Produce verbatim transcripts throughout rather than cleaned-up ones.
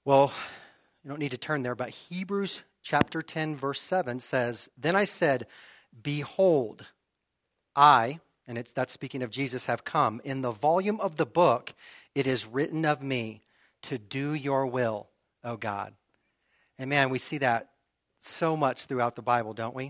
Well, you don't need to turn there, but Hebrews chapter ten, verse seven says, "Then I said, behold, I," and it's that's speaking of Jesus, "have come. In the volume of the book, it is written of me to do your will, O God." And man, we see that so much throughout the Bible, don't we?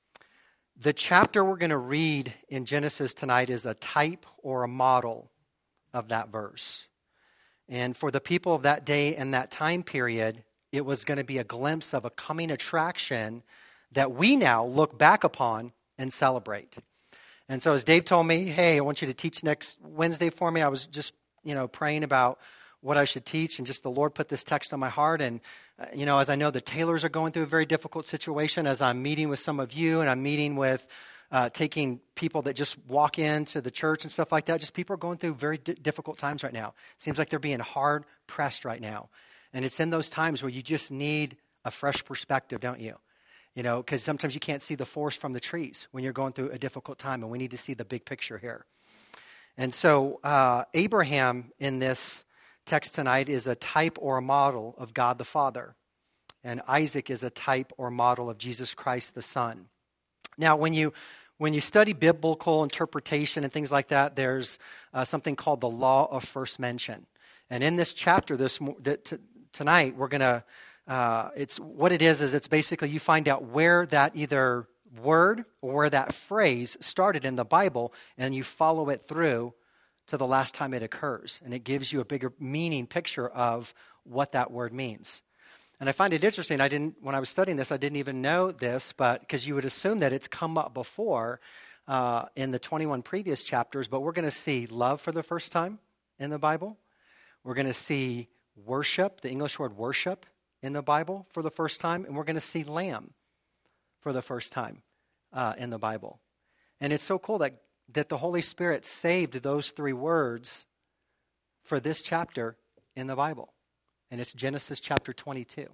The chapter we're going to read in Genesis tonight is a type or a model of that verse. And for the people of that day and that time period, it was going to be a glimpse of a coming attraction that we now look back upon and celebrate. And so as Dave told me, hey, I want you to teach next Wednesday for me, I was just, you know, praying about what I should teach, and just the Lord put this text on my heart. And, uh, you know, as I know the Taylors are going through a very difficult situation, as I'm meeting with some of you, and I'm meeting with uh, taking people that just walk into the church and stuff like that, just people are going through very di- difficult times right now. Seems like they're being hard pressed right now. And it's in those times where you just need a fresh perspective, don't you? You know, because sometimes you can't see the forest from the trees when you're going through a difficult time, and we need to see the big picture here. And so uh, Abraham in this text tonight is a type or a model of God the Father, and Isaac is a type or model of Jesus Christ the Son. Now, when you when you study biblical interpretation and things like that, there's uh, something called the law of first mention. And in this chapter, this that t- tonight, we're going to, uh, it's what it is, is it's basically you find out where that either word or where that phrase started in the Bible, and you follow it through to the last time it occurs. And it gives you a bigger meaning picture of what that word means. And I find it interesting. I didn't, when I was studying this, I didn't even know this, but because you would assume that it's come up before uh, in the twenty-one previous chapters, but we're going to see love for the first time in the Bible. We're going to see worship, the English word worship in the Bible for the first time, and we're going to see lamb for the first time uh, in the Bible. And it's so cool that, that the Holy Spirit saved those three words for this chapter in the Bible. And it's Genesis chapter twenty-two.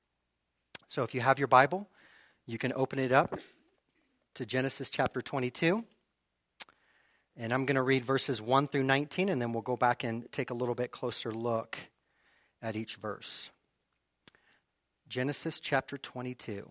So if you have your Bible, you can open it up to Genesis chapter twenty-two. And I'm going to read verses one through nineteen, and then we'll go back and take a little bit closer look at each verse. Genesis chapter twenty-two.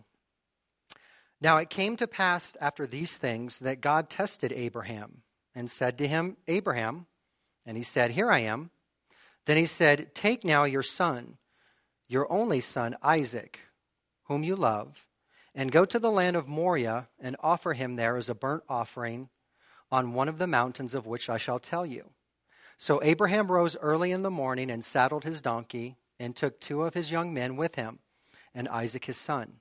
Now it came to pass after these things that God tested Abraham and said to him, Abraham, and he said, Here I am. Then he said, Take now your son, your only son, Isaac, whom you love, and go to the land of Moriah and offer him there as a burnt offering on one of the mountains of which I shall tell you. So Abraham rose early in the morning and saddled his donkey and took two of his young men with him and Isaac his son.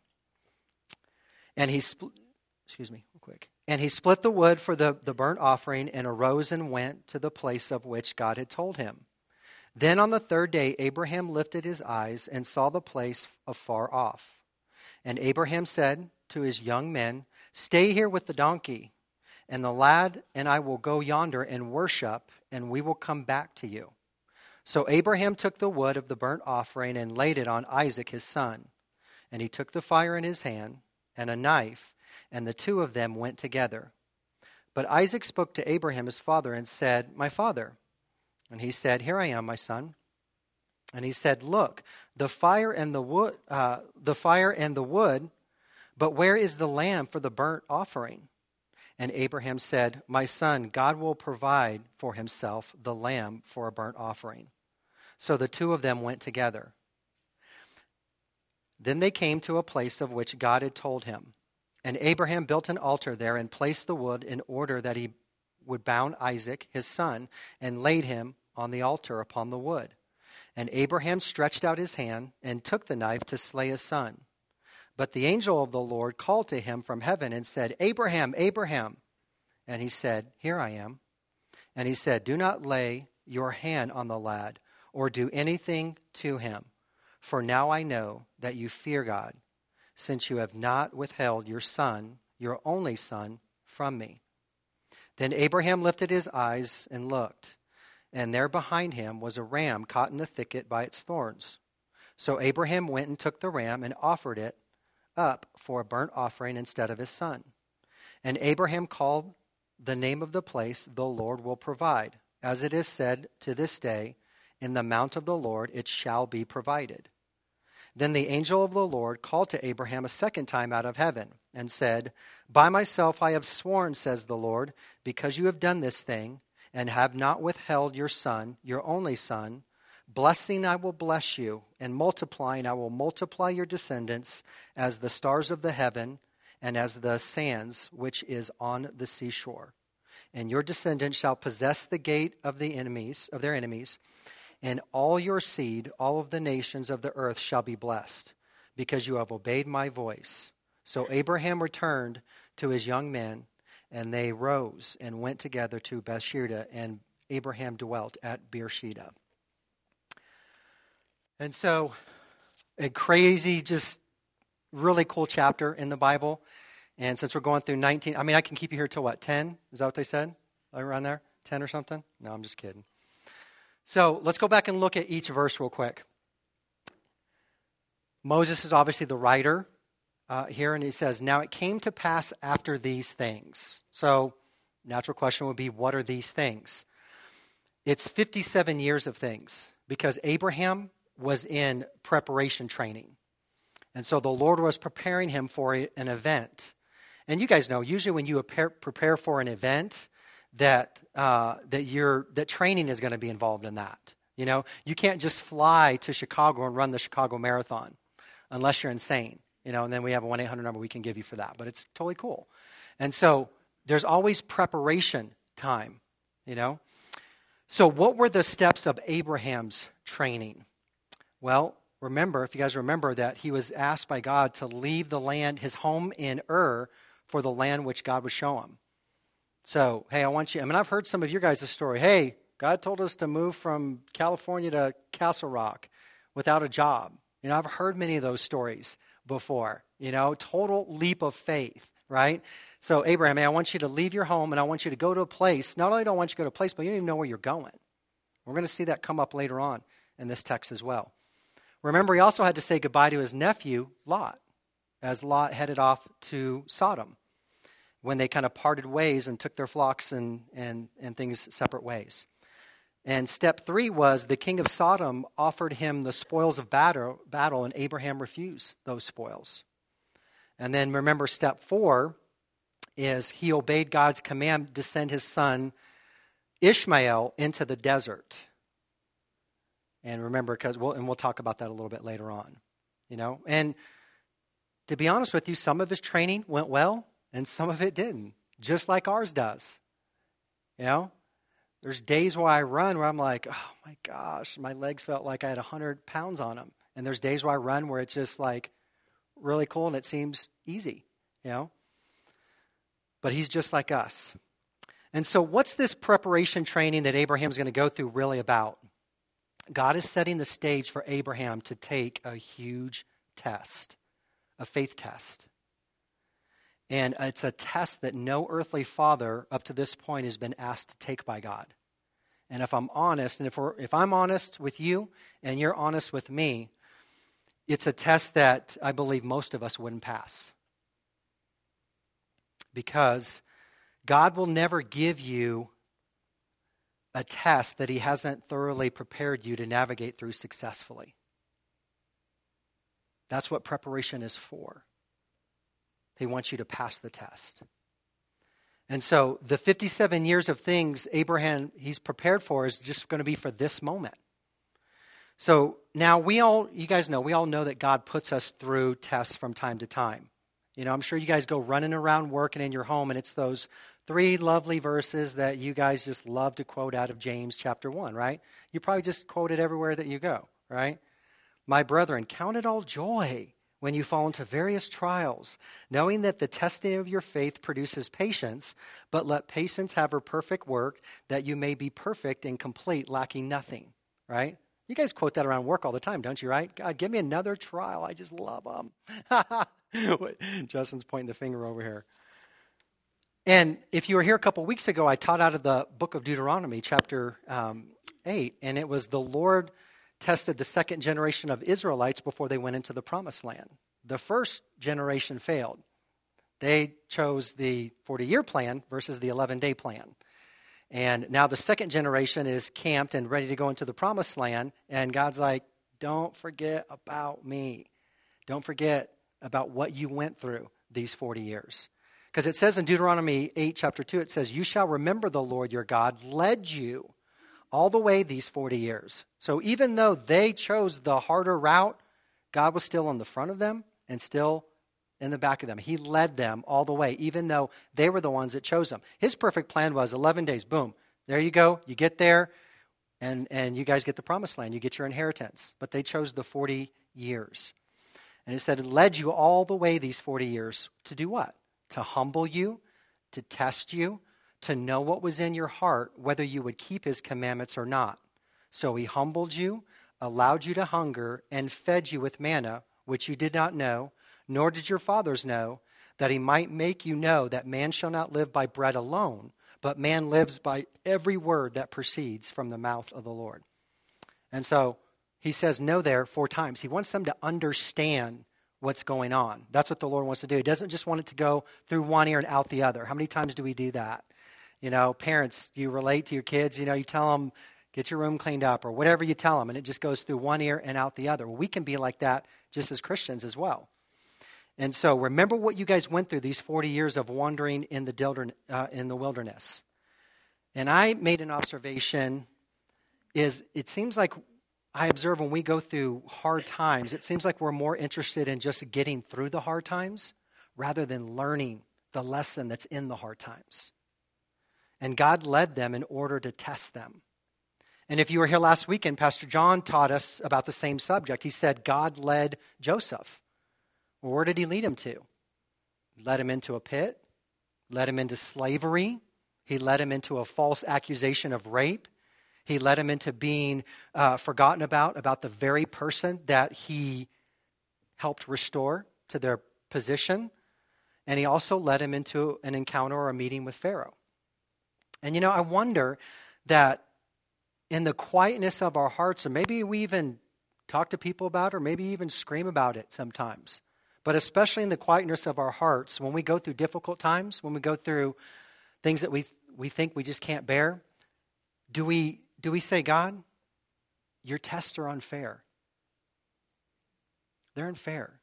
And he split, excuse me, real quick. And he split the wood for the, the burnt offering and arose and went to the place of which God had told him. Then on the third day, Abraham lifted his eyes and saw the place afar off. And Abraham said to his young men, Stay here with the donkey, and the lad and I will go yonder and worship, and we will come back to you. So Abraham took the wood of the burnt offering and laid it on Isaac his son. And he took the fire in his hand and a knife, and the two of them went together. But Isaac spoke to Abraham his father and said, My father. And he said, Here I am, my son. And he said, Look, the fire and the wood, uh, the fire and the wood, but where is the lamb for the burnt offering? And Abraham said, My son, God will provide for himself the lamb for a burnt offering. So the two of them went together. Then they came to a place of which God had told him. And Abraham built an altar there and placed the wood in order that he would bound Isaac, his son, and laid him on the altar upon the wood. And Abraham stretched out his hand and took the knife to slay his son. But the angel of the Lord called to him from heaven and said, Abraham, Abraham. And he said, Here I am. And he said, Do not lay your hand on the lad or do anything to him. For now I know that you fear God, since you have not withheld your son, your only son, from me. Then Abraham lifted his eyes and looked, and there behind him was a ram caught in the thicket by its thorns. So Abraham went and took the ram and offered it up for a burnt offering instead of his son. And Abraham called the name of the place, The Lord Will Provide. As it is said to this day, In the mount of the Lord it shall be provided. Then the angel of the Lord called to Abraham a second time out of heaven and said, By myself I have sworn, says the Lord, because you have done this thing and have not withheld your son, your only son, blessing I will bless you, and multiplying I will multiply your descendants as the stars of the heaven and as the sands which is on the seashore. And your descendants shall possess the gate of the enemies, of their enemies, and all your seed, all of the nations of the earth shall be blessed, because you have obeyed my voice. So Abraham returned to his young men, and they rose and went together to Beersheba, and Abraham dwelt at Beersheba. And so, a crazy, just really cool chapter in the Bible. And since we're going through nineteen, I mean, I can keep you here till what, ten? Is that what they said? Around there? ten or something? No, I'm just kidding. So let's go back and look at each verse real quick. Moses is obviously the writer uh, here, and he says, Now it came to pass after these things. So natural question would be, what are these things? It's fifty-seven years of things, because Abraham was in preparation training. And so the Lord was preparing him for a, an event. And you guys know, usually when you prepare, prepare for an event, that uh, that you're that training is going to be involved in that. You know, you can't just fly to Chicago and run the Chicago Marathon unless you're insane. You know, and then we have a one eight hundred number we can give you for that. But it's totally cool. And so there's always preparation time, you know. So what were the steps of Abraham's training? Well, remember, if you guys remember, that he was asked by God to leave the land, his home in Ur, for the land which God would show him. So, hey, I want you, I mean, I've heard some of your guys' story. Hey, God told us to move from California to Castle Rock without a job. You know, I've heard many of those stories before. You know, total leap of faith, right? So, Abraham, hey, I want you to leave your home, and I want you to go to a place. Not only do I want you to go to a place, but you don't even know where you're going. We're going to see that come up later on in this text as well. Remember, he also had to say goodbye to his nephew, Lot, as Lot headed off to Sodom, when they kind of parted ways and took their flocks and, and, and things separate ways. And step three was the king of Sodom offered him the spoils of battle, battle, and Abraham refused those spoils. And then remember, step four is he obeyed God's command to send his son Ishmael into the desert. And remember, because we'll, and we'll talk about that a little bit later on, you know. And to be honest with you, some of his training went well, and some of it didn't, just like ours does. You know, there's days where I run where I'm like, oh my gosh, my legs felt like I had one hundred pounds on them. And there's days where I run where it's just like really cool and it seems easy, you know. But he's just like us. And so what's this preparation training that Abraham's going to go through really about? God is setting the stage for Abraham to take a huge test, a faith test. And it's a test that no earthly father up to this point has been asked to take by God. And if I'm honest, and if, we're, if I'm honest with you and you're honest with me, it's a test that I believe most of us wouldn't pass. Because God will never give you a test that he hasn't thoroughly prepared you to navigate through successfully. That's what preparation is for. He wants you to pass the test. And so the fifty-seven years of things Abraham, he's prepared for is just going to be for this moment. So now we all, you guys know, we all know that God puts us through tests from time to time. You know, I'm sure you guys go running around work and in your home, and it's those three lovely verses that you guys just love to quote out of James chapter one, right? You probably just quote it everywhere that you go, right? My brethren, count it all joy when you fall into various trials, knowing that the testing of your faith produces patience, but let patience have her perfect work, that you may be perfect and complete, lacking nothing, right? You guys quote that around work all the time, don't you, right? God, give me another trial. I just love them. Justin's pointing the finger over here. And if you were here a couple weeks ago, I taught out of the book of Deuteronomy, chapter um, eight, and it was the Lord tested the second generation of Israelites before they went into the promised land. The first generation failed. They chose the forty-year plan versus the eleven-day plan. And now the second generation is camped and ready to go into the promised land, and God's like, don't forget about me. Don't forget about what you went through these forty years. Because it says in Deuteronomy eight, chapter two, it says, you shall remember the Lord your God led you all the way these forty years. So even though they chose the harder route, God was still on the front of them and still in the back of them. He led them all the way, even though they were the ones that chose them. His perfect plan was eleven days, boom, there you go, you get there, and, and you guys get the promised land, you get your inheritance. But they chose the forty years. And it said it led you all the way these forty years to do what? To humble you, to test you, to know what was in your heart, whether you would keep his commandments or not. So he humbled you, allowed you to hunger, and fed you with manna, which you did not know, nor did your fathers know, that he might make you know that man shall not live by bread alone, but man lives by every word that proceeds from the mouth of the Lord. And so he says no there four times. He wants them to understand what's going on. That's what the Lord wants to do. He doesn't just want it to go through one ear and out the other. How many times do we do that? You know, parents, you relate to your kids, you know, you tell them, get your room cleaned up or whatever you tell them, and it just goes through one ear and out the other. Well, we can be like that just as Christians as well. And so remember what you guys went through these forty years of wandering in the, uh, in the wilderness. And I made an observation is it seems like I observe when we go through hard times, it seems like we're more interested in just getting through the hard times rather than learning the lesson that's in the hard times. And God led them in order to test them. And if you were here last weekend, Pastor John taught us about the same subject. He said God led Joseph. Well, where did he lead him to? He led him into a pit, led him into slavery. He led him into a false accusation of rape. He led him into being uh, forgotten about, about the very person that he helped restore to their position. And he also led him into an encounter or a meeting with Pharaoh. And, you know, I wonder that in the quietness of our hearts, or maybe we even talk to people about it, or maybe even scream about it sometimes, but especially in the quietness of our hearts, when we go through difficult times, when we go through things that we we think we just can't bear, do we do we say, God, your tests are unfair? They're unfair.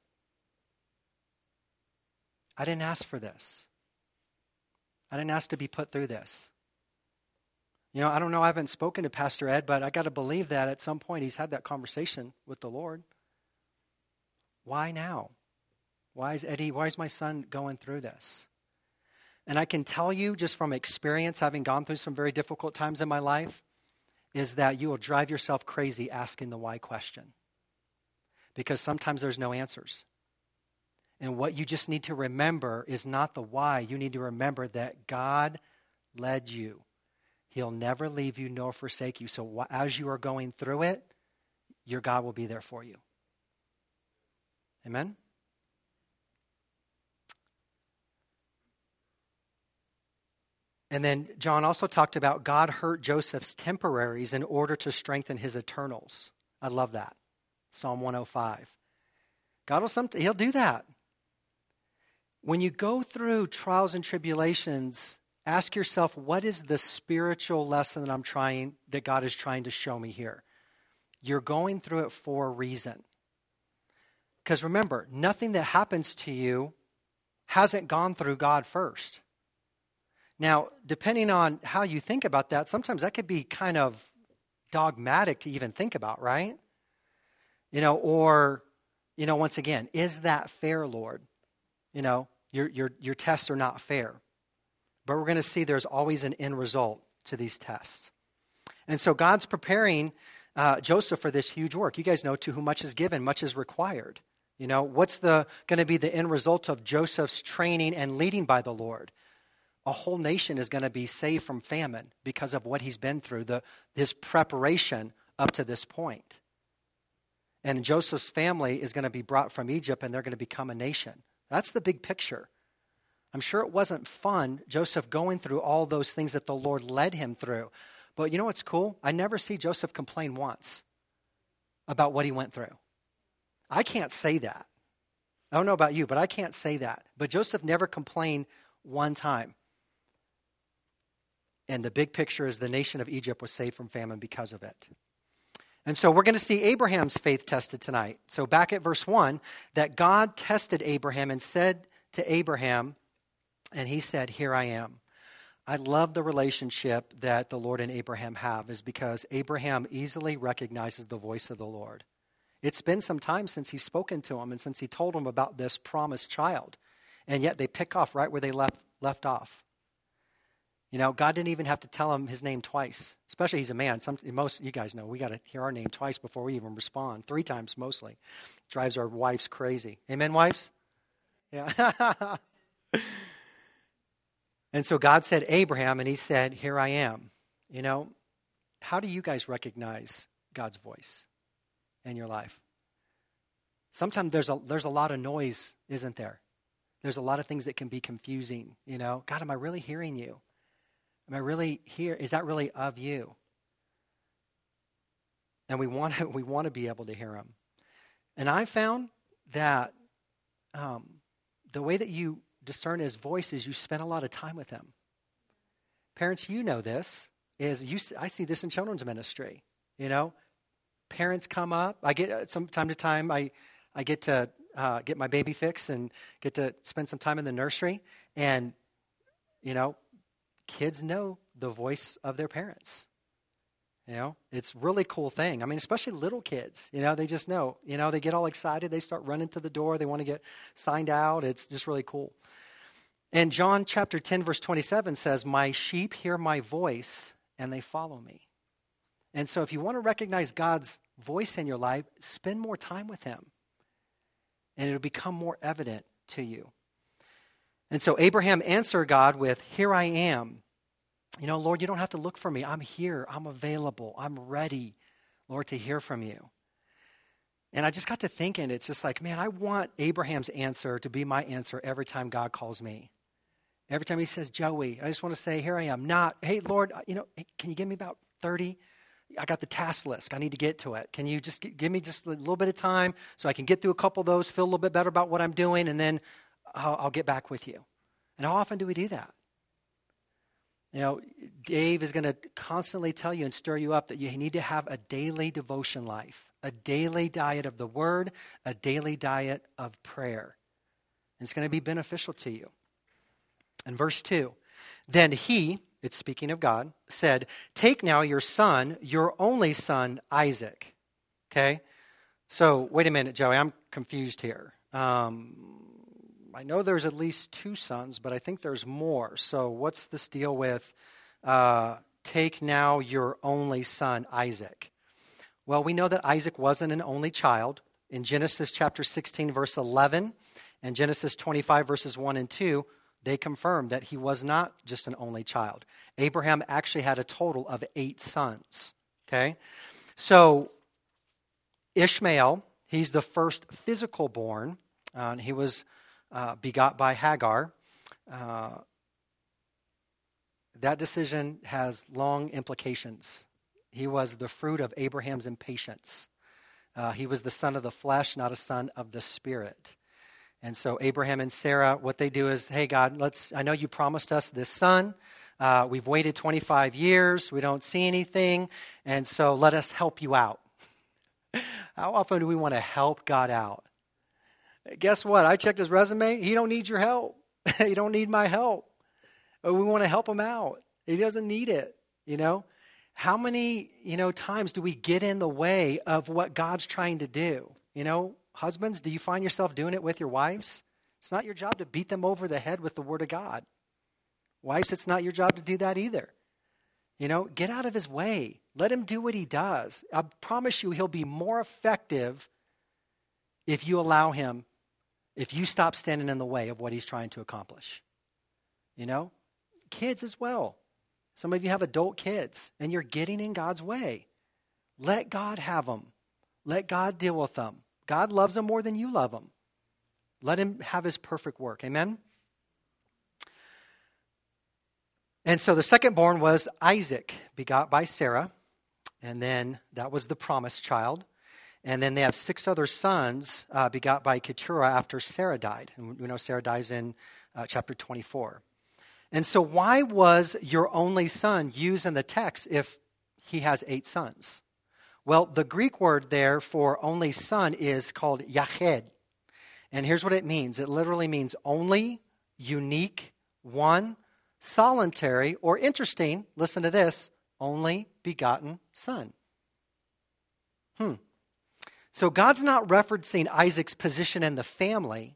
I didn't ask for this. I didn't ask to be put through this. You know, I don't know, I haven't spoken to Pastor Ed, but I got to believe that at some point he's had that conversation with the Lord. Why now? Why is Eddie, why is my son going through this? And I can tell you just from experience, having gone through some very difficult times in my life, is that you will drive yourself crazy asking the why question. Because sometimes there's no answers. And what you just need to remember is not the why. You need to remember that God led you. He'll never leave you nor forsake you. So as you are going through it, your God will be there for you. Amen? And then John also talked about God hurt Joseph's temporaries in order to strengthen his eternals. I love that. Psalm one oh five. God will some, he'll do that. When you go through trials and tribulations, ask yourself, what is the spiritual lesson that I'm trying, that God is trying to show me here? You're going through it for a reason. Because remember, nothing that happens to you hasn't gone through God first. Now, depending on how you think about that, sometimes that could be kind of dogmatic to even think about, right? You know, or, you know, once again, is that fair, Lord? You know, your your your tests are not fair. But we're going to see there's always an end result to these tests. And so God's preparing uh, Joseph for this huge work. You guys know, to whom much is given, much is required. You know, what's the going to be the end result of Joseph's training and leading by the Lord? A whole nation is going to be saved from famine because of what he's been through, the his preparation up to this point. And Joseph's family is going to be brought from Egypt, and they're going to become a nation. That's the big picture. I'm sure it wasn't fun, Joseph going through all those things that the Lord led him through. But you know what's cool? I never see Joseph complain once about what he went through. I can't say that. I don't know about you, but I can't say that. But Joseph never complained one time. And the big picture is the nation of Egypt was saved from famine because of it. And so we're going to see Abraham's faith tested tonight. So back at verse one, that God tested Abraham and said to Abraham, and he said, here I am. I love the relationship that the Lord and Abraham have, is because Abraham easily recognizes the voice of the Lord. It's been some time since he's spoken to him and since he told him about this promised child. And yet they pick off right where they left, left off. You know, God didn't even have to tell him his name twice. Especially he's a man. Some, most you guys know we got to hear our name twice before we even respond. Three times mostly. Drives our wives crazy. Amen, wives? Yeah. And so God said, Abraham, and he said, here I am. You know, how do you guys recognize God's voice in your life? Sometimes there's a there's a lot of noise, isn't there? There's a lot of things that can be confusing, you know. God, am I really hearing you? Am I really here? Is that really of you? And we want to, we want to be able to hear him. And I found that um, the way that you discern his voice is you spend a lot of time with him. Parents, you know this. Is you? I see this in children's ministry. You know, parents come up. I get some time to time. I I get to uh, get my baby fix and get to spend some time in the nursery. And you know, kids know the voice of their parents. You know, it's a really cool thing. I mean, especially little kids, you know, they just know, you know, they get all excited. They start running to the door. They want to get signed out. It's just really cool. And John chapter ten, verse twenty-seven says, my sheep hear my voice and they follow me. And so if you want to recognize God's voice in your life, spend more time with him. And it'll become more evident to you. And so Abraham answered God with, here I am. You know, Lord, you don't have to look for me. I'm here. I'm available. I'm ready, Lord, to hear from you. And I just got to thinking, it's just like, man, I want Abraham's answer to be my answer every time God calls me. Every time he says, Joey, I just want to say, here I am. Not, hey, Lord, you know, can you give me about thirty? I got the task list. I need to get to it. Can you just give me just a little bit of time so I can get through a couple of those, feel a little bit better about what I'm doing, and then I'll, I'll get back with you. And how often do we do that? You know, Dave is going to constantly tell you and stir you up that you need to have a daily devotion life, a daily diet of the word, a daily diet of prayer. And it's going to be beneficial to you. And verse two, then he, it's speaking of God, said, take now your son, your only son, Isaac. Okay? So, wait a minute, Joey, I'm confused here. Um, I know there's at least two sons, but I think there's more. So what's this deal with uh, take now your only son, Isaac? Well, we know that Isaac wasn't an only child. In Genesis chapter sixteen, verse eleven, and Genesis twenty-five, verses one and two, they confirm that he was not just an only child. Abraham actually had a total of eight sons. Okay? So Ishmael, he's the first physical born. Uh, he was Uh, begot by Hagar. Uh, that decision has long implications. He was the fruit of Abraham's impatience. Uh, he was the son of the flesh, not a son of the spirit. And so Abraham and Sarah, what they do is, hey, God, let's. I know you promised us this son. Uh, we've waited twenty-five years. We don't see anything. And so let us help you out. How often do we want to help God out? Guess what? I checked his resume. He don't need your help. He don't need my help. But we want to help him out. He doesn't need it, you know? How many, you know, times do we get in the way of what God's trying to do? You know, husbands, do you find yourself doing it with your wives? It's not your job to beat them over the head with the word of God. Wives, it's not your job to do that either. You know, get out of his way. Let him do what he does. I promise you he'll be more effective if you allow him, if you stop standing in the way of what he's trying to accomplish. You know? Kids as well. Some of you have adult kids, and you're getting in God's way. Let God have them. Let God deal with them. God loves them more than you love them. Let him have his perfect work. Amen? And so the second born was Isaac, begot by Sarah. And then that was the promised child. And then they have six other sons uh, begot by Keturah after Sarah died. And we know Sarah dies in uh, chapter twenty-four. And so why was your only son used in the text if he has eight sons? Well, the Greek word there for only son is called yached. And here's what it means. It literally means only, unique, one, solitary, or interesting, listen to this, only begotten son. Hmm. So God's not referencing Isaac's position in the family.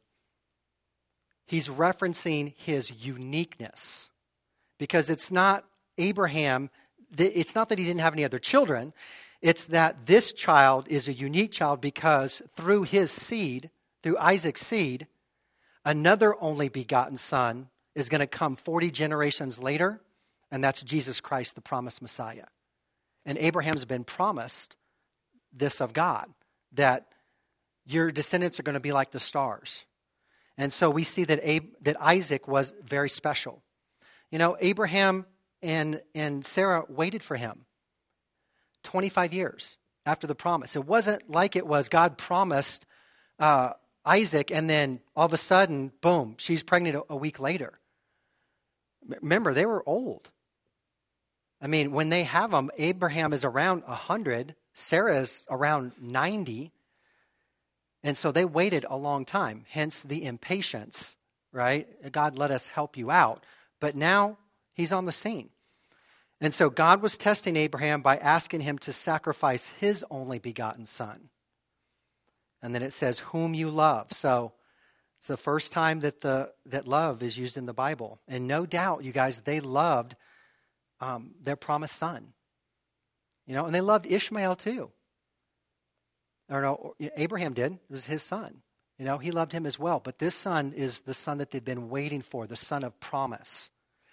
He's referencing his uniqueness. Because it's not Abraham, it's not that he didn't have any other children. It's that this child is a unique child because through his seed, through Isaac's seed, another only begotten son is going to come forty generations later, and that's Jesus Christ, the promised Messiah. And Abraham's been promised this of God, that your descendants are going to be like the stars. And so we see that Ab- that Isaac was very special. You know, Abraham and, and Sarah waited for him twenty-five years after the promise. It wasn't like it was God promised uh, Isaac, and then all of a sudden, boom, she's pregnant a, a week later. Remember, they were old. I mean, when they have them, Abraham is around one hundred, Sarah is around ninety, and so they waited a long time, hence the impatience, right? God, let us help you out. But now he's on the scene. And so God was testing Abraham by asking him to sacrifice his only begotten son. And then it says, whom you love. So it's the first time that the that love is used in the Bible. And no doubt, you guys, they loved um, their promised son. You know, and they loved Ishmael too. Or no, Abraham did. It was his son. You know, he loved him as well. But this son is the son that they've been waiting for, the son of promise.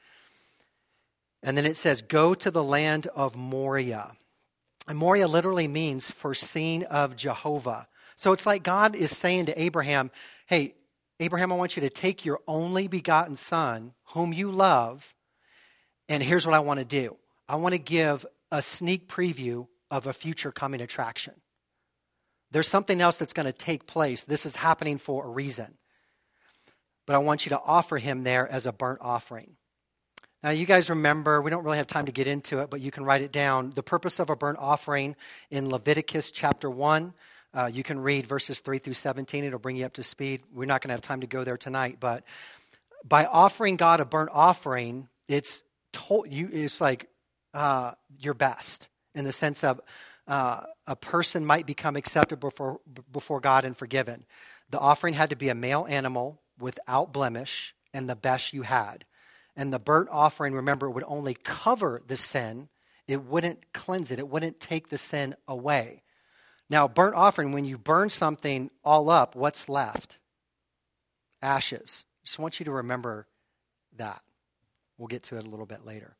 And then it says, go to the land of Moriah. And Moriah literally means foreseen of Jehovah. So it's like God is saying to Abraham, hey, Abraham, I want you to take your only begotten son, whom you love, and here's what I want to do. I want to give a sneak preview of a future coming attraction. There's something else that's going to take place. This is happening for a reason. But I want you to offer him there as a burnt offering. Now, you guys remember, we don't really have time to get into it, but you can write it down. The purpose of a burnt offering in Leviticus chapter one, uh, you can read verses three through seventeen. It'll bring you up to speed. We're not going to have time to go there tonight, but by offering God a burnt offering, it's to, you, it's like uh, your best in the sense of uh, a person might become acceptable before, before God and forgiven. The offering had to be a male animal without blemish and the best you had. And the burnt offering, remember, would only cover the sin. It wouldn't cleanse it. It wouldn't take the sin away. Now, burnt offering, when you burn something all up, what's left? Ashes. Just want you to remember that. We'll get to it a little bit later.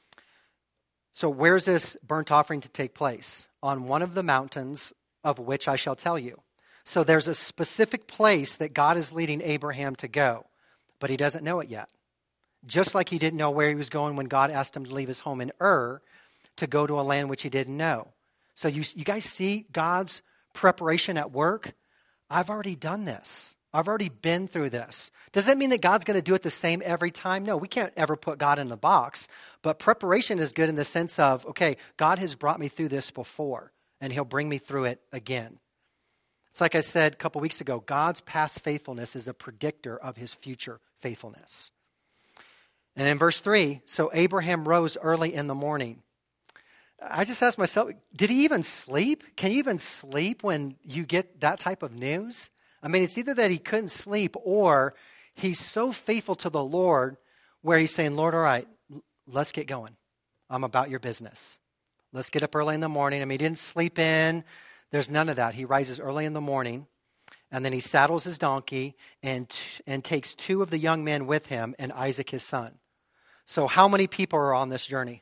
So where's this burnt offering to take place? On one of the mountains of which I shall tell you. So there's a specific place that God is leading Abraham to go, but he doesn't know it yet. Just like he didn't know where he was going when God asked him to leave his home in Ur to go to a land which he didn't know. So you, you guys see God's preparation at work? I've already done this. I've already been through this. Does that mean that God's going to do it the same every time? No, we can't ever put God in the box. But preparation is good in the sense of, okay, God has brought me through this before, and he'll bring me through it again. It's like I said a couple weeks ago, God's past faithfulness is a predictor of his future faithfulness. And in verse three, so Abraham rose early in the morning. I just asked myself, did he even sleep? Can you even sleep when you get that type of news? I mean, it's either that he couldn't sleep or he's so faithful to the Lord where he's saying, Lord, all right, let's get going. I'm about your business. Let's get up early in the morning. I mean, he didn't sleep in. There's none of that. He rises early in the morning. And then he saddles his donkey and, and takes two of the young men with him and Isaac his son. So how many people are on this journey?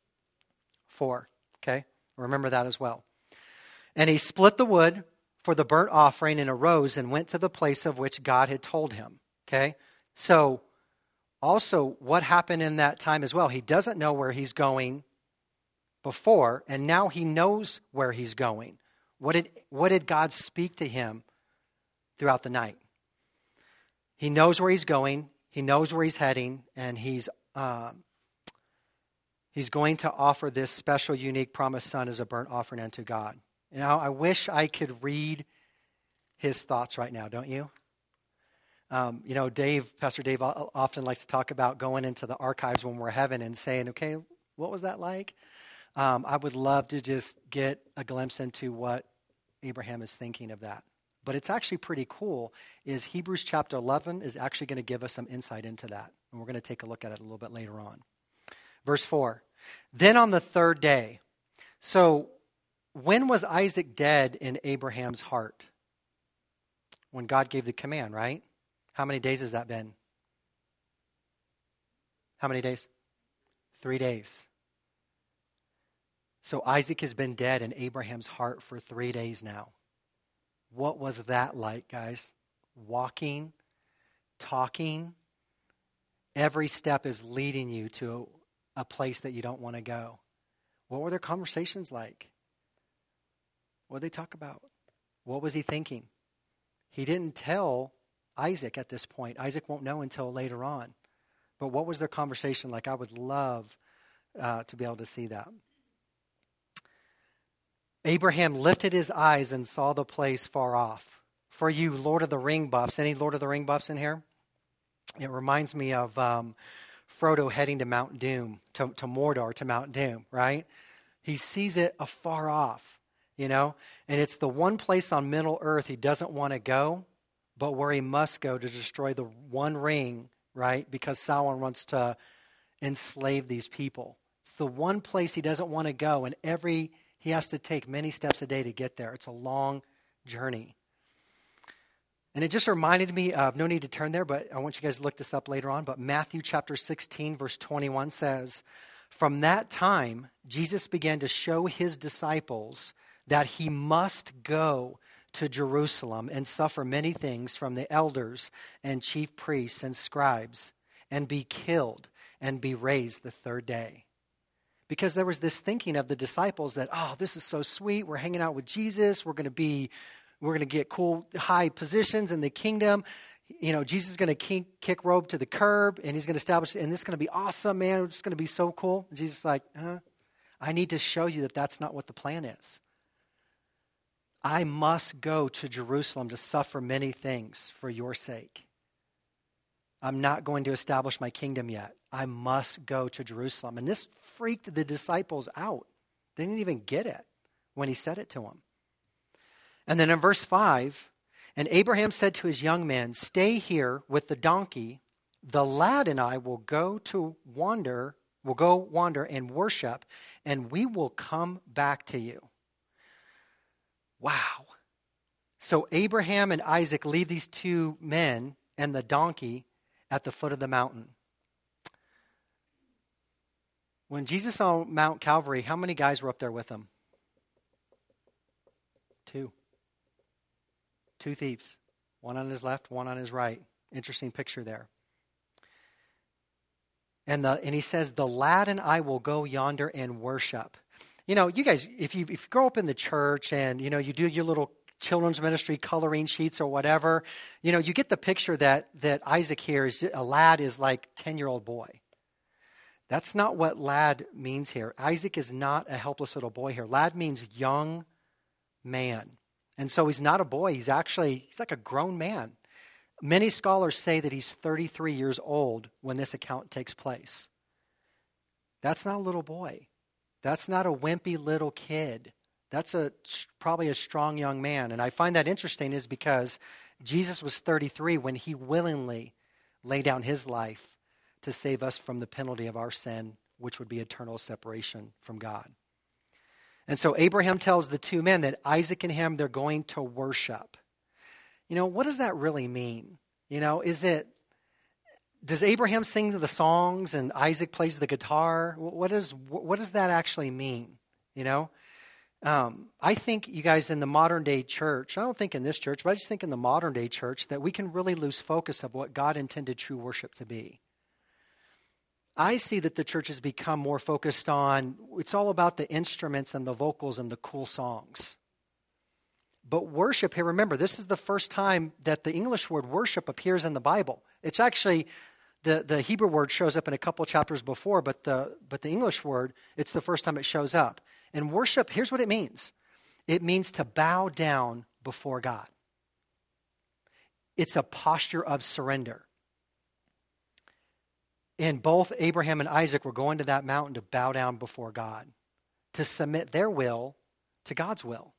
Four, okay? Remember that as well. And he split the wood for the burnt offering and arose and went to the place of which God had told him, okay? So also what happened in that time as well? He doesn't know where he's going before, and now he knows where he's going. What did, what did God speak to him throughout the night? He knows where he's going. He knows where he's heading, and he's uh, He's going to offer this special, unique promised son as a burnt offering unto God. You know, I wish I could read his thoughts right now, don't you? Um, you know, Dave, Pastor Dave often likes to talk about going into the archives when we're heaven and saying, okay, what was that like? Um, I would love to just get a glimpse into what Abraham is thinking of that. But it's actually pretty cool, is Hebrews chapter eleven is actually going to give us some insight into that. And we're going to take a look at it a little bit later on. Verse four, then on the third day. So when was Isaac dead in Abraham's heart? When God gave the command, right? How many days has that been? How many days? Three days. So Isaac has been dead in Abraham's heart for three days now. What was that like, guys? Walking, talking. Every step is leading you to a place that you don't want to go. What were their conversations like? What did they talk about? What was he thinking? He didn't tell Isaac at this point. Isaac won't know until later on. But what was their conversation like? I would love uh, to be able to see that. Abraham lifted his eyes and saw the place far off. For you Lord of the Ring buffs, any Lord of the Ring buffs in here? It reminds me of um, Frodo heading to Mount Doom, to, to Mordor, to Mount Doom, right? He sees it afar off, you know? And it's the one place on Middle Earth he doesn't want to go, but where he must go to destroy the one ring, right? Because Sauron wants to enslave these people. It's the one place he doesn't want to go, and every he has to take many steps a day to get there. It's a long journey. And it just reminded me of, no need to turn there, but I want you guys to look this up later on. But Matthew chapter sixteen, verse twenty-one says, from that time, Jesus began to show his disciples that he must go to Jerusalem and suffer many things from the elders and chief priests and scribes and be killed and be raised the third day. Because there was this thinking of the disciples that, oh, this is so sweet. We're hanging out with Jesus. We're going to be, we're going to get cool high positions in the kingdom. You know, Jesus is going to kick, kick Rome to the curb, and he's going to establish, and this is going to be awesome, man. It's going to be so cool. And Jesus is like, huh? I need to show you that that's not what the plan is. I must go to Jerusalem to suffer many things for your sake. I'm not going to establish my kingdom yet. I must go to Jerusalem. And this freaked the disciples out. They didn't even get it when he said it to them. And then in verse five, and Abraham said to his young men, stay here with the donkey. The lad and I will go to wander, will go wander and worship, and we will come back to you. Wow. So Abraham and Isaac leave these two men and the donkey at the foot of the mountain. When Jesus on Mount Calvary, how many guys were up there with him? Two. Two thieves. One on his left, one on his right. Interesting picture there. And the and he says, the lad and I will go yonder and worship. You know, you guys, if you if you grow up in the church and, you know, you do your little children's ministry coloring sheets or whatever, you know, you get the picture that that Isaac here is, a lad is like ten-year-old boy. That's not what lad means here. Isaac is not a helpless little boy here. Lad means young man. And so he's not a boy. He's actually, he's like a grown man. Many scholars say that he's thirty-three years old when this account takes place. That's not a little boy. That's not a wimpy little kid. That's a probably a strong young man. And I find that interesting is because Jesus was thirty-three when he willingly laid down his life to save us from the penalty of our sin, which would be eternal separation from God. And so Abraham tells the two men that Isaac and him, they're going to worship. You know, what does that really mean? You know, is it, does Abraham sing the songs and Isaac plays the guitar? What does, what does that actually mean? You know, um, I think you guys in the modern day church, I don't think in this church, but I just think in the modern day church that we can really lose focus of what God intended true worship to be. I see that the church has become more focused on, it's all about the instruments and the vocals and the cool songs. But worship here, remember, this is the first time that the English word worship appears in the Bible. It's actually, the, the Hebrew word shows up in a couple chapters before, but the, but the English word, it's the first time it shows up. And worship, here's what it means. It means to bow down before God. It's a posture of surrender. And both Abraham and Isaac were going to that mountain to bow down before God, to submit their will to God's will.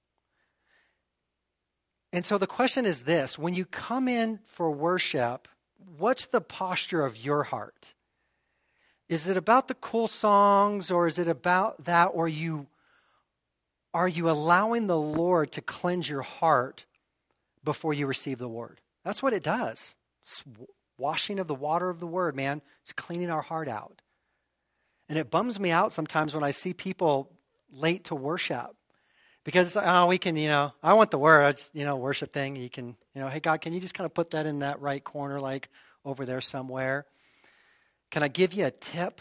And so the question is this: when you come in for worship, what's the posture of your heart? Is it about the cool songs, or is it about that, or you are you allowing the Lord to cleanse your heart before you receive the word? That's what it does. It's washing of the water of the word, man. It's cleaning our heart out. And it bums me out sometimes when I see people late to worship. Because, oh, we can, you know, I want the word, it's, you know, worship thing. You can, you know, hey, God, can you just kind of put that in that right corner, like over there somewhere? Can I give you a tip?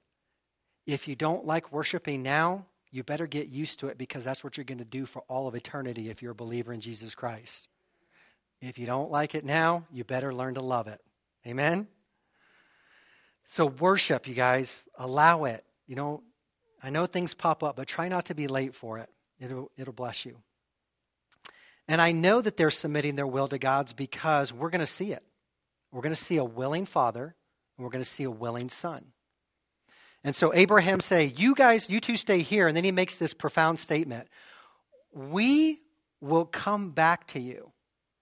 If you don't like worshiping now, you better get used to it, because that's what you're going to do for all of eternity if you're a believer in Jesus Christ. If you don't like it now, you better learn to love it. Amen? So worship, you guys, allow it. You know, I know things pop up, but try not to be late for it. It'll, it'll bless you. And I know that they're submitting their will to God's, because we're going to see it. We're going to see a willing father, and we're going to see a willing son. And so Abraham say, you guys, you two stay here. And then he makes this profound statement. We will come back to you.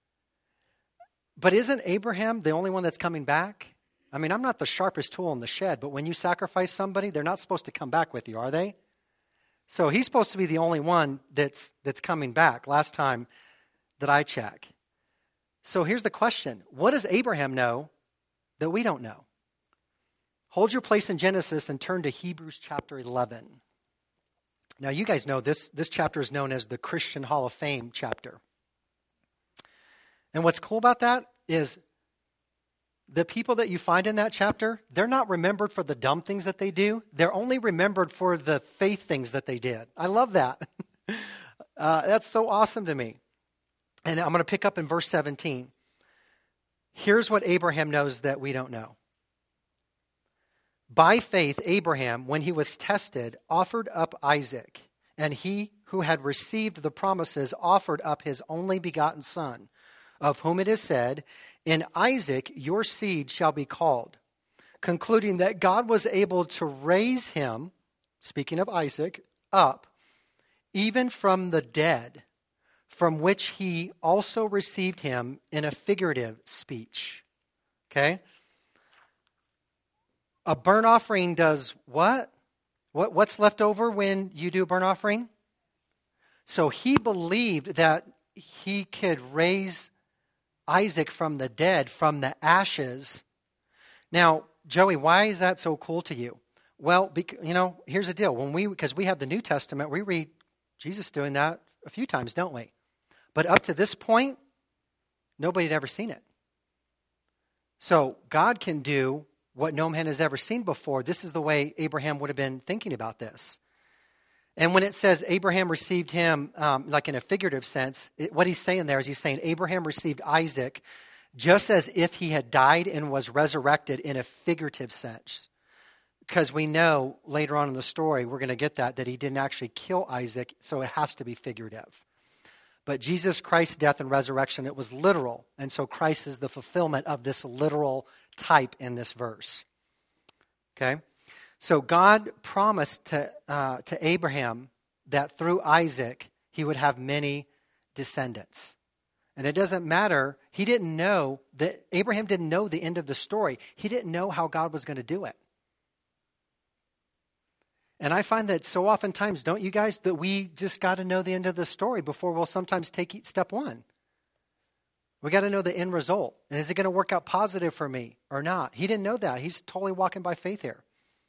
But isn't Abraham the only one that's coming back? I mean, I'm not the sharpest tool in the shed, but when you sacrifice somebody, they're not supposed to come back with you, are they? So he's supposed to be the only one that's that's coming back, last time that I check. So here's the question. What does Abraham know that we don't know? Hold your place in Genesis and turn to Hebrews chapter eleven. Now, you guys know this, this chapter is known as the Christian Hall of Fame chapter. And what's cool about that is the people that you find in that chapter, they're not remembered for the dumb things that they do. They're only remembered for the faith things that they did. I love that. uh, that's so awesome to me. And I'm going to pick up in verse seventeen. Here's what Abraham knows that we don't know. By faith, Abraham, when he was tested, offered up Isaac, and he who had received the promises offered up his only begotten son, of whom it is said, in Isaac your seed shall be called, concluding that God was able to raise him, speaking of Isaac, up, even from the dead, from which he also received him in a figurative speech. Okay? A burnt offering does what? What? What's left over when you do a burnt offering? So he believed that he could raise Isaac from the dead, from the ashes. Now, Joey, why is that so cool to you? Well, because, you know, here's the deal. When we, because we have the New Testament, we read Jesus doing that a few times, don't we? But up to this point, nobody had ever seen it. So God can do what no man has ever seen before. This is the way Abraham would have been thinking about this. And when it says Abraham received him, um, like in a figurative sense, it, what he's saying there is he's saying Abraham received Isaac just as if he had died and was resurrected in a figurative sense. Because we know later on in the story, we're going to get that, that he didn't actually kill Isaac, so it has to be figurative. But Jesus Christ's death and resurrection, it was literal. And so Christ is the fulfillment of this literal type in this verse. Okay? So God promised to uh, to Abraham that through Isaac he would have many descendants. And it doesn't matter, he didn't know, that Abraham didn't know the end of the story. He didn't know how God was going to do it. And I find that so oftentimes, don't you guys, that we just got to know the end of the story before we'll sometimes take step one. We got to know the end result. And is it going to work out positive for me or not? He didn't know that. He's totally walking by faith here.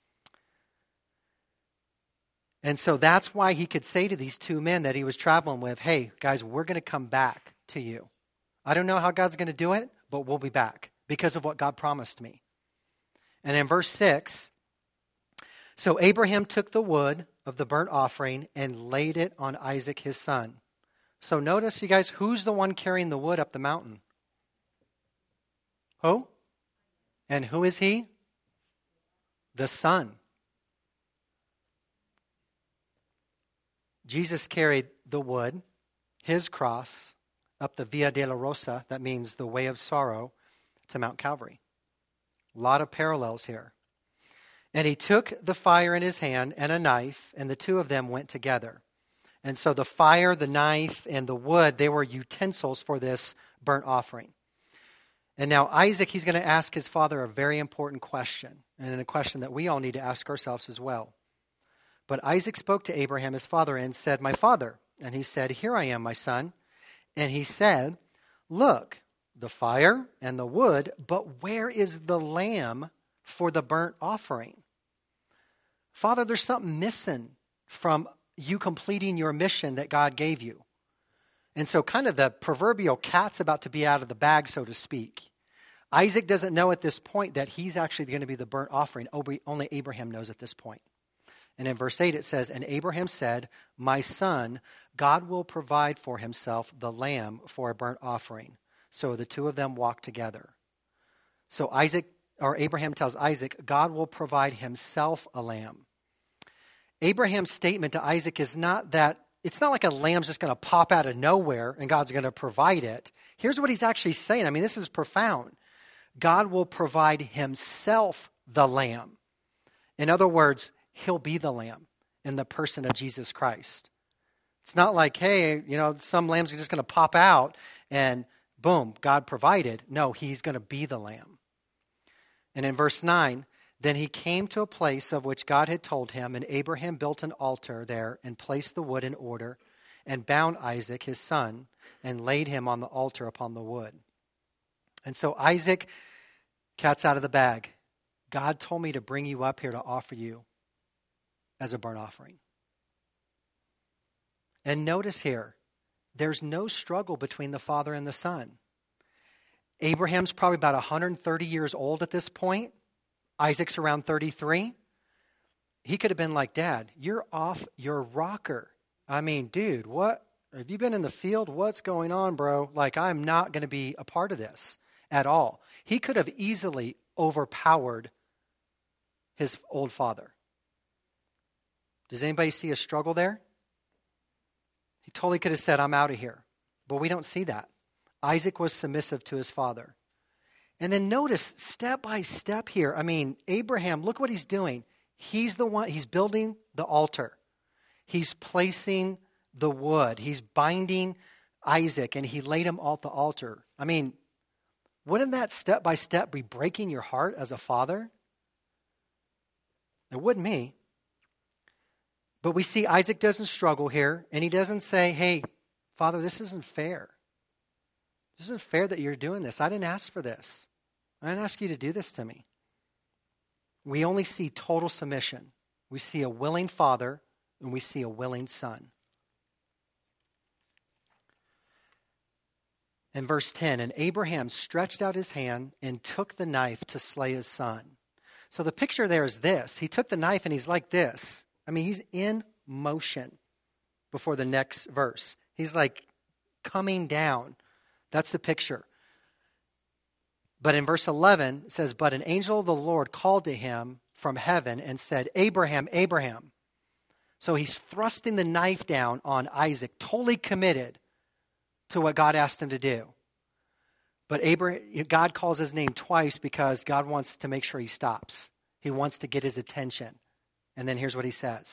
And so that's why he could say to these two men that he was traveling with, hey, guys, we're going to come back to you. I don't know how God's going to do it, but we'll be back because of what God promised me. And in verse six, so Abraham took the wood of the burnt offering and laid it on Isaac his son. So notice, you guys, who's the one carrying the wood up the mountain? Who? And who is he? The Son. Jesus carried the wood, his cross, up the Via Dolorosa, that means the way of sorrow, to Mount Calvary. A lot of parallels here. And he took the fire in his hand and a knife, and the two of them went together. And so the fire, the knife, and the wood, they were utensils for this burnt offering. And now Isaac, he's going to ask his father a very important question, and a question that we all need to ask ourselves as well. But Isaac spoke to Abraham, his father, and said, "My father." And he said, "Here I am, my son." And he said, "Look, the fire and the wood, but where is the lamb for the burnt offering?" Father, there's something missing from you completing your mission that God gave you. And so kind of the proverbial cat's about to be out of the bag, so to speak. Isaac doesn't know at this point that he's actually going to be the burnt offering. Only Abraham knows at this point. And in verse eight it says, "And Abraham said, 'My son, God will provide for himself the lamb for a burnt offering.' So the two of them walked together." So Isaac, or Abraham tells Isaac, God will provide himself a lamb. Abraham's statement to Isaac is not that, it's not like a lamb's just going to pop out of nowhere and God's going to provide it. Here's what he's actually saying. I mean, this is profound. God will provide himself the lamb. In other words, he'll be the lamb in the person of Jesus Christ. It's not like, hey, you know, some lambs are just going to pop out and boom, God provided. No, he's going to be the lamb. And in verse nine, then he came to a place of which God had told him, and Abraham built an altar there and placed the wood in order and bound Isaac, his son, and laid him on the altar upon the wood. And so Isaac, cat's out of the bag. God told me to bring you up here to offer you as a burnt offering. And notice here, there's no struggle between the father and the son. Abraham's probably about one hundred thirty years old at this point. Isaac's around thirty-three. He could have been like, "Dad, you're off your rocker. I mean, dude, what? Have you been in the field? What's going on, bro? Like, I'm not going to be a part of this at all." He could have easily overpowered his old father. Does anybody see a struggle there? He totally could have said, "I'm out of here." But we don't see that. Isaac was submissive to his father. And then notice, step by step here, I mean, Abraham, look what he's doing. He's the one, he's building the altar. He's placing the wood. He's binding Isaac, and he laid him at the altar. I mean, wouldn't that step by step be breaking your heart as a father? It wouldn't me. But we see Isaac doesn't struggle here, and he doesn't say, "Hey, Father, this isn't fair. This isn't fair that you're doing this. I didn't ask for this. I didn't ask you to do this to me." We only see total submission. We see a willing father, and we see a willing son. In verse ten, "And Abraham stretched out his hand and took the knife to slay his son." So the picture there is this. He took the knife and he's like this. I mean, he's in motion before the next verse. He's like coming down. That's the picture. But in verse eleven, it says, "But an angel of the Lord called to him from heaven and said, 'Abraham, Abraham.'" So he's thrusting the knife down on Isaac, totally committed to what God asked him to do. But Abraham, God calls his name twice because God wants to make sure he stops. He wants to get his attention. And then here's what he says.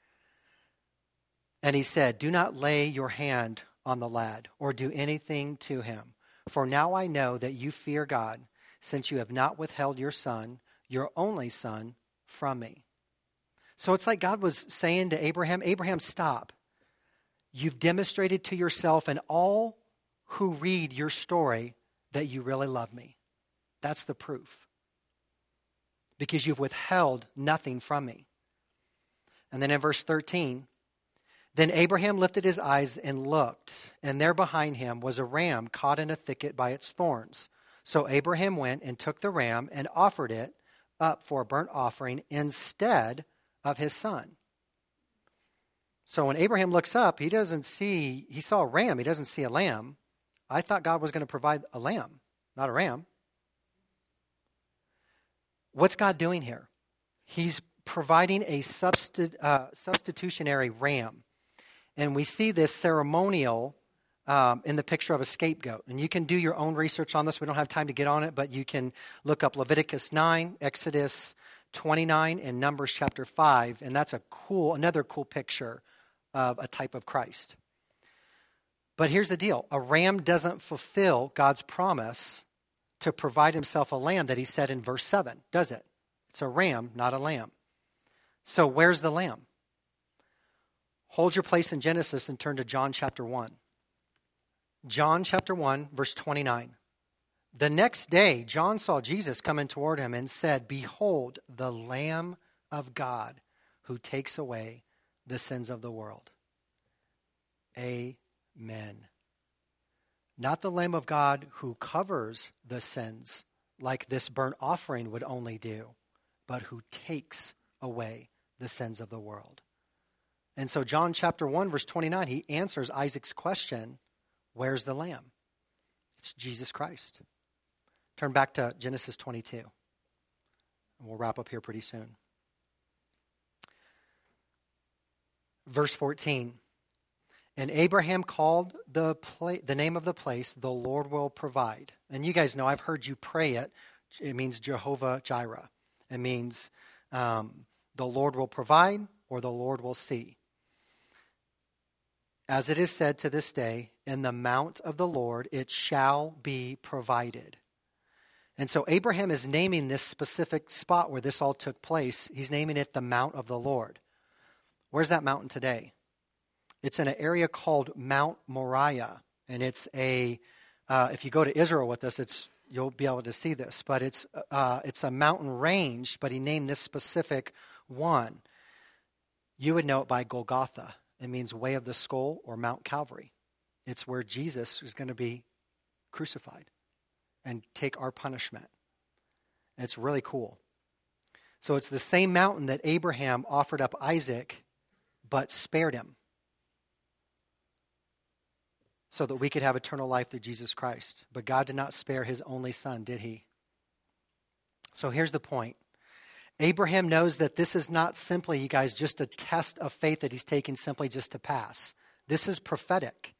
"And he said, 'Do not lay your hand on the lad or do anything to him. For now I know that you fear God, since you have not withheld your son, your only son, from me.'" So it's like God was saying to Abraham, "Abraham, stop. You've demonstrated to yourself and all who read your story that you really love me. That's the proof. Because you've withheld nothing from me." And then in verse thirteen, "Then Abraham lifted his eyes and looked, and there behind him was a ram caught in a thicket by its thorns. So Abraham went and took the ram and offered it up for a burnt offering instead of his son." So when Abraham looks up, he doesn't see, he saw a ram, he doesn't see a lamb. I thought God was going to provide a lamb, not a ram. what's God doing here? He's providing a substi- uh, substitutionary ram. And we see this ceremonial um, in the picture of a scapegoat. And you can do your own research on this. We don't have time to get on it, but you can look up Leviticus nine, Exodus twenty-nine, and Numbers chapter five. And that's a cool, another cool picture of a type of Christ. But here's the deal. A ram doesn't fulfill God's promise to provide himself a lamb that he said in verse seven, does it? It's a ram, not a lamb. So where's the lamb? Hold your place in Genesis and turn to John chapter one. John chapter one, verse twenty-nine. The next day, John saw Jesus coming toward him and said, "Behold, the Lamb of God who takes away the sins of the world." Amen. Not the Lamb of God who covers the sins like this burnt offering would only do, but who takes away the sins of the world. And so John chapter one, verse twenty-nine, he answers Isaac's question, where's the lamb? It's Jesus Christ. Turn back to Genesis twenty-two. And we'll wrap up here pretty soon. Verse fourteen. And Abraham called the pla- the name of the place, the Lord will provide. And you guys know, I've heard you pray it. It means Jehovah Jireh. It means um, the Lord will provide or the Lord will see. As it is said to this day, in the mount of the Lord it shall be provided. And so Abraham is naming this specific spot where this all took place. He's naming it the Mount of the Lord. Where's that mountain today? It's in an area called Mount Moriah. And it's a, uh, if you go to Israel with this, it's you'll be able to see this. But it's uh, it's a mountain range, but he named this specific one. You would know it by Golgotha. It means way of the skull or Mount Calvary. It's where Jesus is going to be crucified and take our punishment. And it's really cool. So it's the same mountain that Abraham offered up Isaac, but spared him so that we could have eternal life through Jesus Christ. But God did not spare his only son, did he? So here's the point. Abraham knows that this is not simply, you guys, just a test of faith that he's taking simply just to pass. This is prophetic.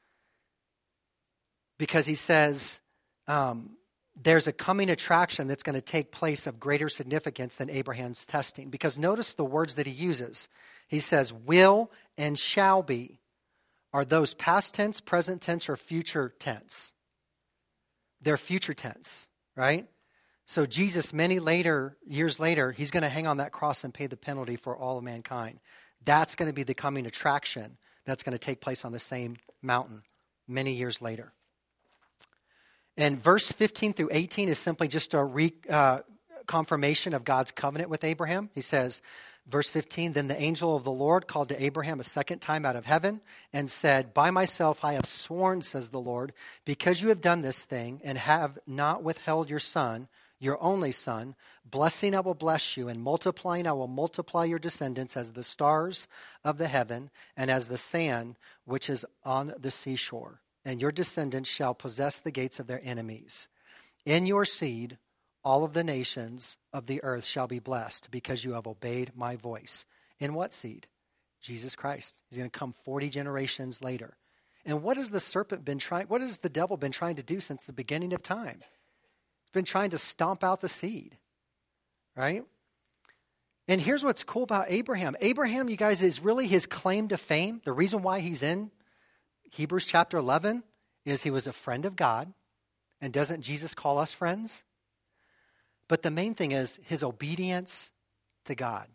Because he says um, there's a coming attraction that's going to take place of greater significance than Abraham's testing. Because notice the words that he uses. He says, will and shall be. Are those past tense, present tense, or future tense? They're future tense, right? So Jesus, many later, years later, he's going to hang on that cross and pay the penalty for all of mankind. That's going to be the coming attraction that's going to take place on the same mountain many years later. And verse fifteen through eighteen is simply just a re, uh, confirmation of God's covenant with Abraham. He says, verse fifteen, then the angel of the Lord called to Abraham a second time out of heaven and said, by myself I have sworn, says the Lord, because you have done this thing and have not withheld your son, your only son, blessing I will bless you, and multiplying I will multiply your descendants as the stars of the heaven and as the sand which is on the seashore. And your descendants shall possess the gates of their enemies. In your seed all of the nations of the earth shall be blessed because you have obeyed my voice. In what seed? Jesus Christ. He's going to come forty generations later. And what has the serpent been trying, what has the devil been trying to do since the beginning of time? Been trying to stomp out the seed, right? And here's what's cool about Abraham. Abraham, you guys, is really his claim to fame. The reason why he's in Hebrews chapter eleven is he was a friend of God. And doesn't Jesus call us friends? But the main thing is his obedience to God.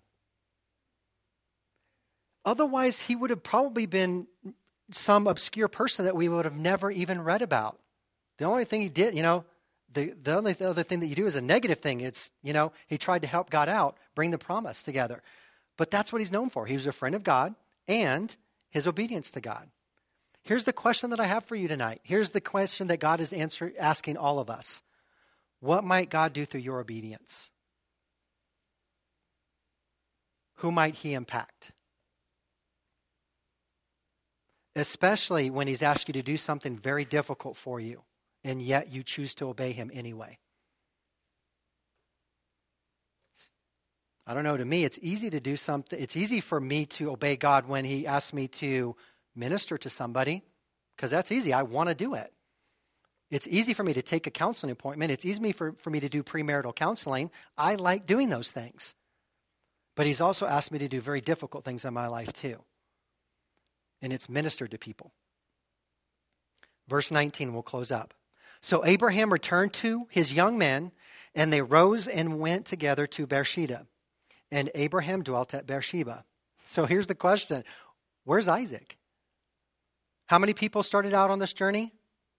Otherwise, he would have probably been some obscure person that we would have never even read about. The only thing he did, you know, The the only th- other thing that you do is a negative thing. It's, you know, he tried to help God out, bring the promise together. But that's what he's known for. He was a friend of God and his obedience to God. Here's the question that I have for you tonight. Here's the question that God is answer, asking all of us. What might God do through your obedience? Who might he impact? Especially when he's asked you to do something very difficult for you. And yet you choose to obey him anyway. I don't know, to me, it's easy to do something. It's easy for me to obey God when he asks me to minister to somebody, because that's easy. I want to do it. It's easy for me to take a counseling appointment. It's easy for, for me to do premarital counseling. I like doing those things. But he's also asked me to do very difficult things in my life too. And it's ministered to people. Verse nineteen, we'll close up. So Abraham returned to his young men, and they rose and went together to Beersheba. And Abraham dwelt at Beersheba. So here's the question. Where's Isaac? How many people started out on this journey?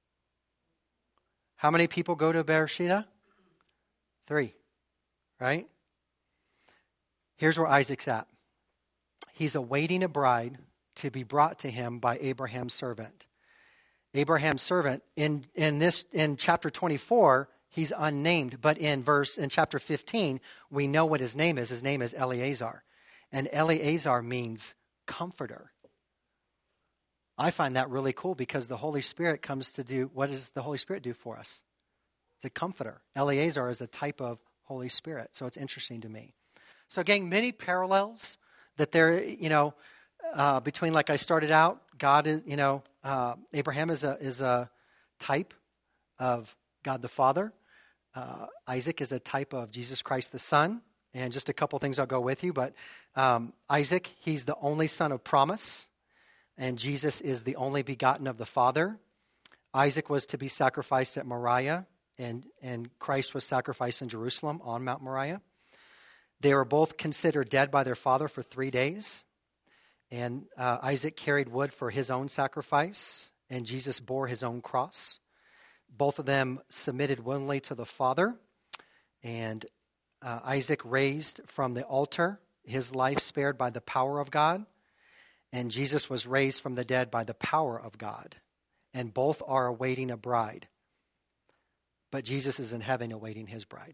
How many people go to Beersheba? Three, right? Here's where Isaac's at. He's awaiting a bride to be brought to him by Abraham's servant. Abraham's servant, in, in this in chapter twenty-four, he's unnamed, but in verse in chapter fifteen, we know what his name is. His name is Eleazar. And Eleazar means comforter. I find that really cool because the Holy Spirit comes to do, what does the Holy Spirit do for us? It's a comforter. Eleazar is a type of Holy Spirit, so it's interesting to me. So again, many parallels that there, you know, uh, between, like I started out, God is, you know, uh, Abraham is a is a type of God the Father. Uh, Isaac is a type of Jesus Christ the Son. And just a couple things I'll go with you, but um, Isaac, he's the only son of promise. And Jesus is the only begotten of the Father. Isaac was to be sacrificed at Moriah, and, and Christ was sacrificed in Jerusalem on Mount Moriah. They were both considered dead by their father for three days. And uh, Isaac carried wood for his own sacrifice, and Jesus bore his own cross. Both of them submitted willingly to the Father. And uh, Isaac raised from the altar, his life spared by the power of God. And Jesus was raised from the dead by the power of God. And both are awaiting a bride. But Jesus is in heaven awaiting his bride.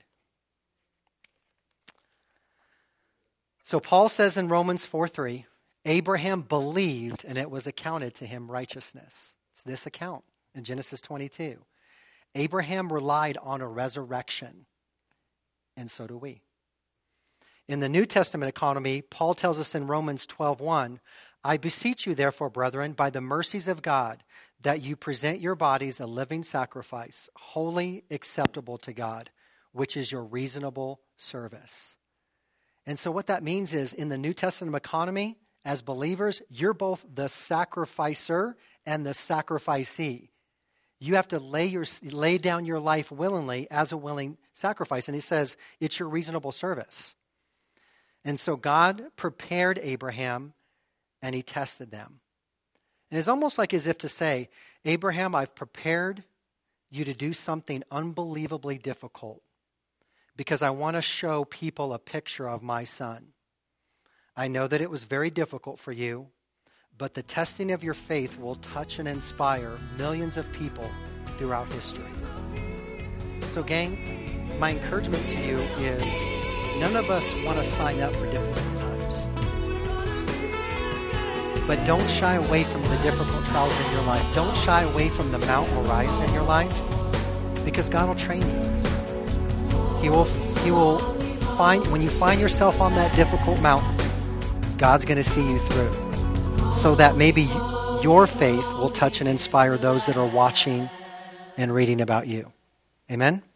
So Paul says in Romans four three, Abraham believed and it was accounted to him righteousness. It's this account in Genesis twenty-two. Abraham relied on a resurrection. And so do we. In the New Testament economy, Paul tells us in Romans twelve one, I beseech you, therefore, brethren, by the mercies of God, that you present your bodies a living sacrifice, wholly acceptable to God, which is your reasonable service. And so what that means is, in the New Testament economy, as believers, you're both the sacrificer and the sacrificee. You have to lay your lay down your life willingly as a willing sacrifice. And he says, it's your reasonable service. And so God prepared Abraham, and he tested them. And it's almost like as if to say, Abraham, I've prepared you to do something unbelievably difficult because I want to show people a picture of my son. I know that it was very difficult for you, but the testing of your faith will touch and inspire millions of people throughout history. So gang, my encouragement to you is none of us want to sign up for difficult times. But don't shy away from the difficult trials in your life. Don't shy away from the Mount Moriahs in your life, because God will train you. He will, he will find, when you find yourself on that difficult mountain, God's going to see you through, so that maybe your faith will touch and inspire those that are watching and reading about you. Amen?